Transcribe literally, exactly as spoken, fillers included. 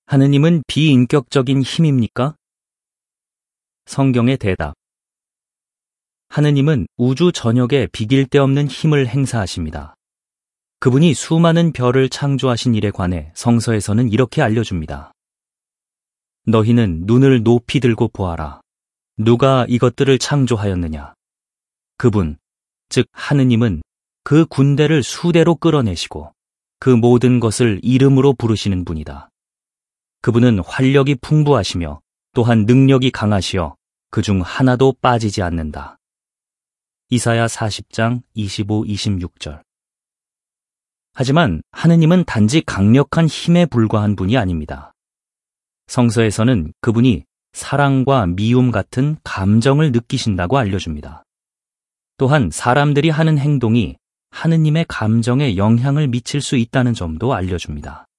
하느님은 비인격적인 힘입니까? 성경의 대답. 하느님은 우주 전역에 비길 데 없는 힘을 행사하십니다. 그분이 수많은 별을 창조하신 일에 관해 성서에서는 이렇게 알려줍니다. 너희는 눈을 높이 들고 보아라. 누가 이것들을 창조하였느냐? 그분, 즉 하느님은 그 군대를 수대로 끌어내시고 그 모든 것을 이름으로 부르시는 분이다. 그분은 활력이 풍부하시며 또한 능력이 강하시어 그중 하나도 빠지지 않는다. 이사야 사십 장 이십오, 이십육 절. 하지만 하느님은 단지 강력한 힘에 불과한 분이 아닙니다. 성서에서는 그분이 사랑과 미움 같은 감정을 느끼신다고 알려줍니다. 또한 사람들이 하는 행동이 하느님의 감정에 영향을 미칠 수 있다는 점도 알려줍니다.